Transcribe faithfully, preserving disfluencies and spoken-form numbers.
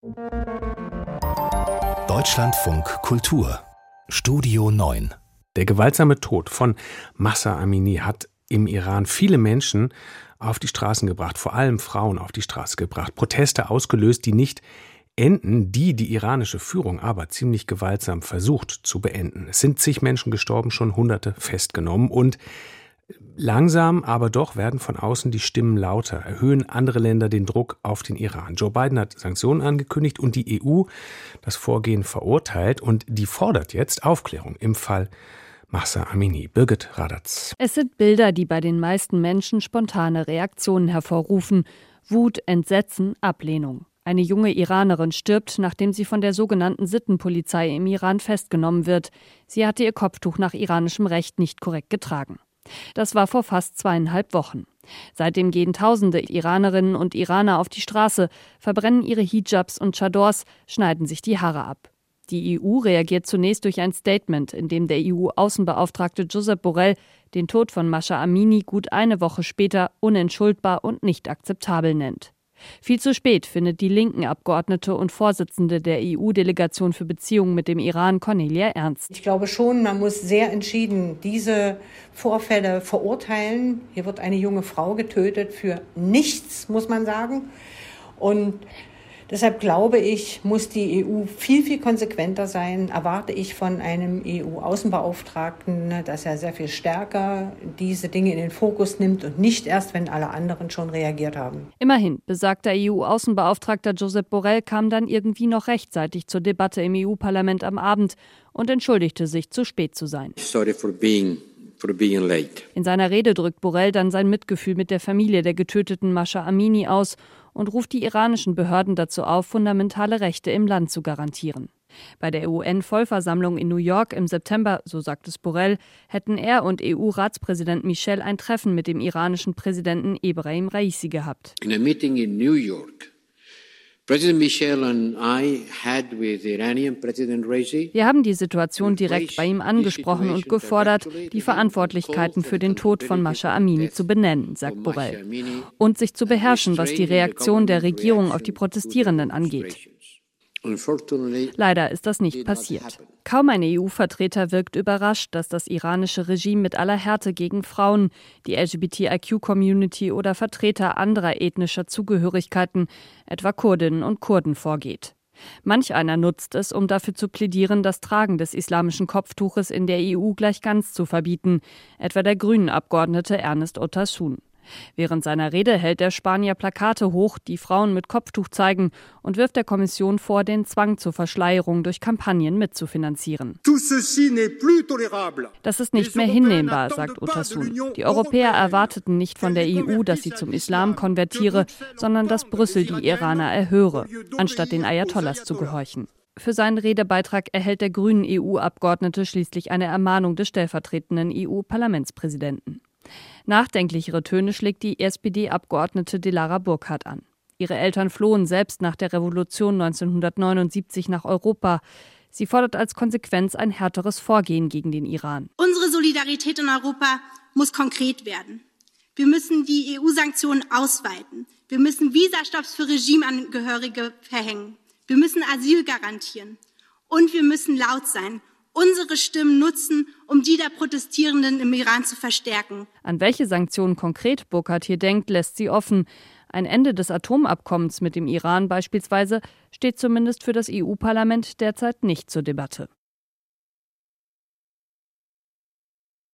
Deutschlandfunk Kultur Studio neun. Der gewaltsame Tod von Mahsa Amini hat im Iran viele Menschen auf die Straßen gebracht, vor allem Frauen auf die Straße gebracht, Proteste ausgelöst, die nicht enden, die die iranische Führung aber ziemlich gewaltsam versucht zu beenden. Es sind zig Menschen gestorben, schon Hunderte festgenommen und langsam, aber doch werden von außen die Stimmen lauter, erhöhen andere Länder den Druck auf den Iran. Joe Biden hat Sanktionen angekündigt und die E U das Vorgehen verurteilt und die fordert jetzt Aufklärung im Fall Mahsa Amini. Birgit Radatz. Es sind Bilder, die bei den meisten Menschen spontane Reaktionen hervorrufen. Wut, Entsetzen, Ablehnung. Eine junge Iranerin stirbt, nachdem sie von der sogenannten Sittenpolizei im Iran festgenommen wird. Sie hatte ihr Kopftuch nach iranischem Recht nicht korrekt getragen. Das war vor fast zweieinhalb Wochen. Seitdem gehen tausende Iranerinnen und Iraner auf die Straße, verbrennen ihre Hijabs und Chadors, schneiden sich die Haare ab. Die E U reagiert zunächst durch ein Statement, in dem der E U-Außenbeauftragte Josep Borrell den Tod von Mahsa Amini gut eine Woche später unentschuldbar und nicht akzeptabel nennt. Viel zu spät findet die linken Abgeordnete und Vorsitzende der E U-Delegation für Beziehungen mit dem Iran, Cornelia Ernst. Ich glaube schon, man muss sehr entschieden diese Vorfälle verurteilen. Hier wird eine junge Frau getötet für nichts, muss man sagen. Und deshalb glaube ich, muss die E U viel, viel konsequenter sein. Erwarte ich von einem E U-Außenbeauftragten, dass er sehr viel stärker diese Dinge in den Fokus nimmt und nicht erst, wenn alle anderen schon reagiert haben. Immerhin, besagter E U-Außenbeauftragter Josep Borrell kam dann irgendwie noch rechtzeitig zur Debatte im E U-Parlament am Abend und entschuldigte sich, zu spät zu sein. Sorry for being for being late. In seiner Rede drückt Borrell dann sein Mitgefühl mit der Familie der getöteten Mahsa Amini aus und ruft die iranischen Behörden dazu auf, fundamentale Rechte im Land zu garantieren. Bei der U N-Vollversammlung in New York im September, so sagt es Borrell, hätten er und E U-Ratspräsident Michel ein Treffen mit dem iranischen Präsidenten Ebrahim Raisi gehabt. In a meeting in New York, President Michel and I had with Iranian President Raisi. Wir haben die Situation direkt bei ihm angesprochen und gefordert, die Verantwortlichkeiten für den Tod von Mahsa Amini zu benennen, sagt Borrell, und sich zu beherrschen, was die Reaktion der Regierung auf die Protestierenden angeht. Leider ist das nicht passiert. Kaum ein E U-Vertreter wirkt überrascht, dass das iranische Regime mit aller Härte gegen Frauen, die L G B T I Q-Community oder Vertreter anderer ethnischer Zugehörigkeiten, etwa Kurdinnen und Kurden, vorgeht. Manch einer nutzt es, um dafür zu plädieren, das Tragen des islamischen Kopftuches in der E U gleich ganz zu verbieten, etwa der Grünen-Abgeordnete Ernest Urtasun. Während seiner Rede hält der Spanier Plakate hoch, die Frauen mit Kopftuch zeigen, und wirft der Kommission vor, den Zwang zur Verschleierung durch Kampagnen mitzufinanzieren. Das ist nicht mehr hinnehmbar, sagt Urtasun. Die Europäer erwarteten nicht von der E U, dass sie zum Islam konvertiere, sondern dass Brüssel die Iraner erhöre, anstatt den Ayatollahs zu gehorchen. Für seinen Redebeitrag erhält der grünen E U-Abgeordnete schließlich eine Ermahnung des stellvertretenden E U-Parlamentspräsidenten. Nachdenklichere Töne schlägt die S P D-Abgeordnete Dilara Burkhardt an. Ihre Eltern flohen selbst nach der Revolution neunzehnhundertneunundsiebzig nach Europa. Sie fordert als Konsequenz ein härteres Vorgehen gegen den Iran. Unsere Solidarität in Europa muss konkret werden. Wir müssen die E U-Sanktionen ausweiten. Wir müssen Visastopps für Regimeangehörige verhängen. Wir müssen Asyl garantieren. Und wir müssen laut sein. Unsere Stimmen nutzen, um die der Protestierenden im Iran zu verstärken. An welche Sanktionen konkret Burkhardt hier denkt, lässt sie offen. Ein Ende des Atomabkommens mit dem Iran beispielsweise steht zumindest für das E U-Parlament derzeit nicht zur Debatte.